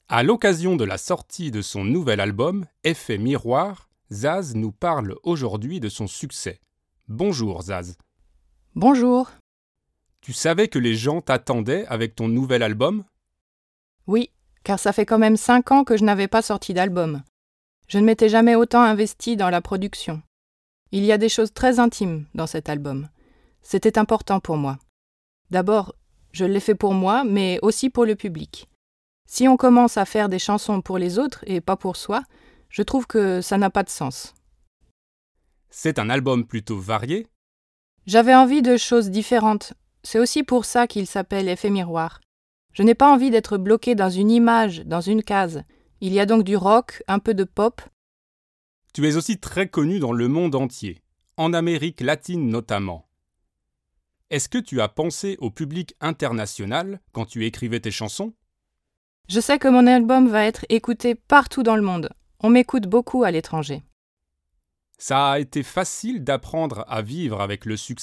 À l'occasion de la sortie de son nouvel album, Effet Miroir, Zaz nous parle aujourd'hui de son succès. Bonjour Zaz. Bonjour. Tu savais que les gens t'attendaient avec ton nouvel album ? Oui, car ça fait quand même 5 ans que je n'avais pas sorti d'album. Je ne m'étais jamais autant investie dans la production. Il y a des choses très intimes dans cet album. C'était important pour moi. D'abord, je l'ai fait pour moi, mais aussi pour le public. Si on commence à faire des chansons pour les autres et pas pour soi, je trouve que ça n'a pas de sens. C'est un album plutôt varié ? J'avais envie de choses différentes. C'est aussi pour ça qu'il s'appelle Effet Miroir. Je n'ai pas envie d'être bloquée dans une image, dans une case. Il y a donc du rock, un peu de pop. Tu es aussi très connu dans le monde entier, en Amérique latine notamment. Est-ce que tu as pensé au public international quand tu écrivais tes chansons ? Je sais que mon album va être écouté partout dans le monde. On m'écoute beaucoup à l'étranger. Ça a été facile d'apprendre à vivre avec le succès ?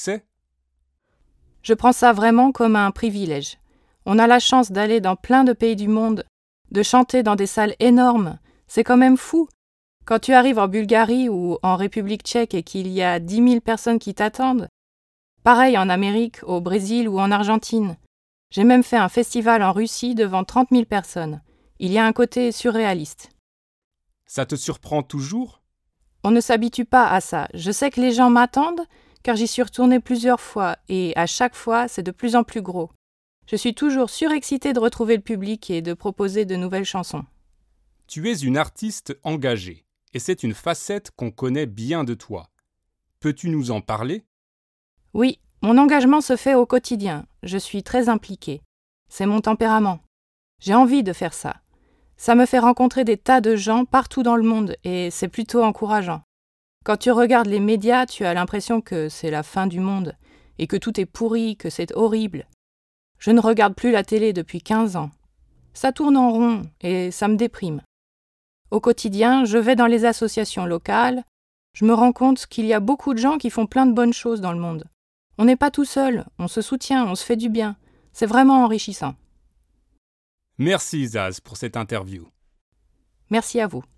Je prends ça vraiment comme un privilège. On a la chance d'aller dans plein de pays du monde, de chanter dans des salles énormes. C'est quand même fou. Quand tu arrives en Bulgarie ou en République tchèque et qu'il y a 10 000 personnes qui t'attendent. Pareil en Amérique, au Brésil ou en Argentine. J'ai même fait un festival en Russie devant 30 000 personnes. Il y a un côté surréaliste. Ça te surprend toujours ? On ne s'habitue pas à ça. Je sais que les gens m'attendent, car j'y suis retournée plusieurs fois, et à chaque fois, c'est de plus en plus gros. Je suis toujours surexcitée de retrouver le public et de proposer de nouvelles chansons. Tu es une artiste engagée, et c'est une facette qu'on connaît bien de toi. Peux-tu nous en parler ? Oui, mon engagement se fait au quotidien. Je suis très impliquée. C'est mon tempérament. J'ai envie de faire ça. Ça me fait rencontrer des tas de gens partout dans le monde, et c'est plutôt encourageant. Quand tu regardes les médias, tu as l'impression que c'est la fin du monde, et que tout est pourri, que c'est horrible. Je ne regarde plus la télé depuis 15 ans. Ça tourne en rond, et ça me déprime. Au quotidien, je vais dans les associations locales. Je me rends compte qu'il y a beaucoup de gens qui font plein de bonnes choses dans le monde. On n'est pas tout seul, on se soutient, on se fait du bien. C'est vraiment enrichissant. Merci Zaz pour cette interview. Merci à vous.